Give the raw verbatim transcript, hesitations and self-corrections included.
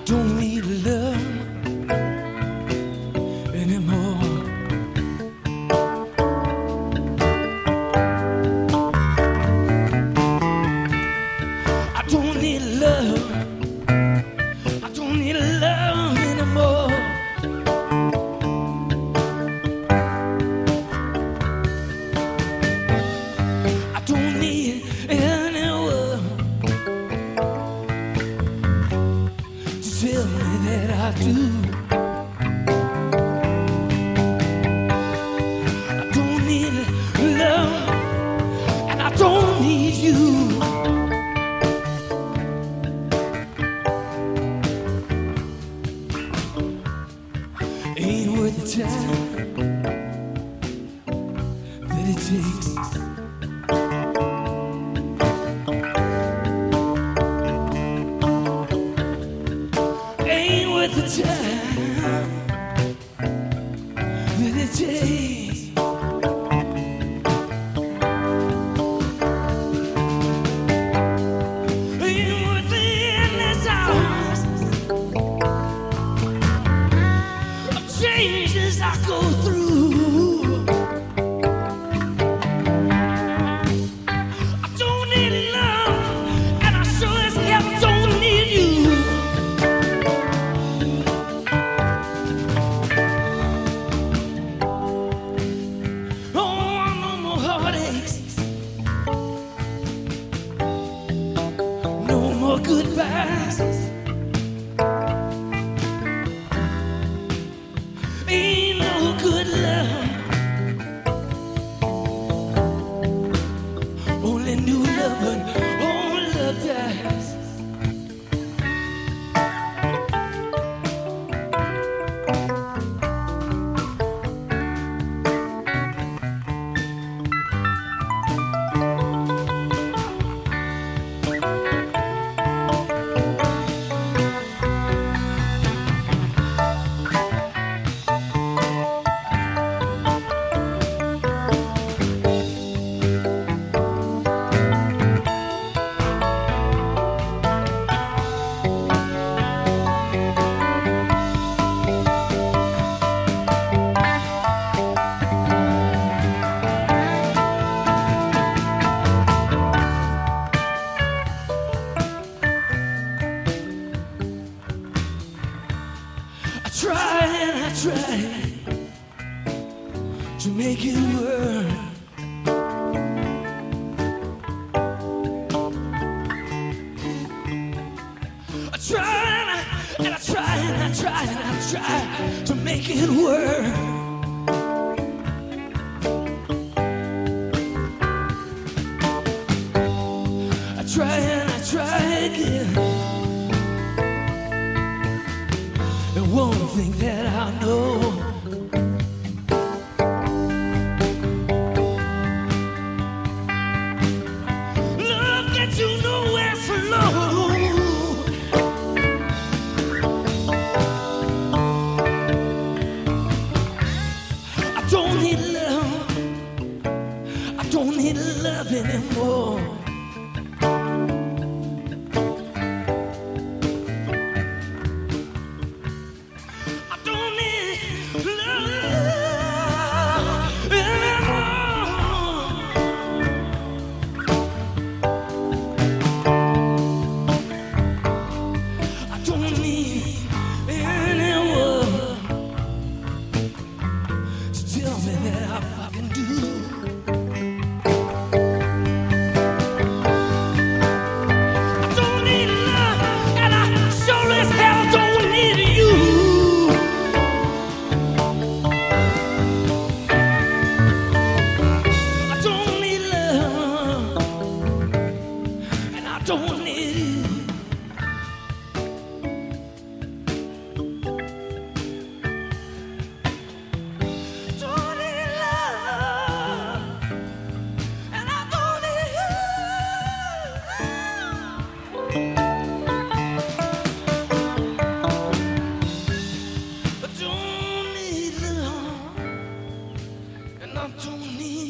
don't need love anymore. I don't need love. I don't need love anymore. I don't need anyone to tell me that I do. I don't need love, and I don't need you. Ain't worth the time that it takes. Ain't worth the time that it takes. Ain't worth the endless hours of changes I go through. I don't need love, and I sure as hell don't need you. Oh, no more heartaches, no more goodbyes. Ain't no good love, only new love when old love dies. I try and I try to make it work. I try and I, and I try and I try and I try to make it work. I try and I try again. And one thing that I know, love gets you nowhere slow. I don't need love. I don't need love anymore. I don't need love anymore. I don't need anyone to tell me that I fucking do. I don't need love, and I sure as hell don't need you. I don't need love, and I don't need you. Don't need love, and I don't need you. I don't need love, and I don't need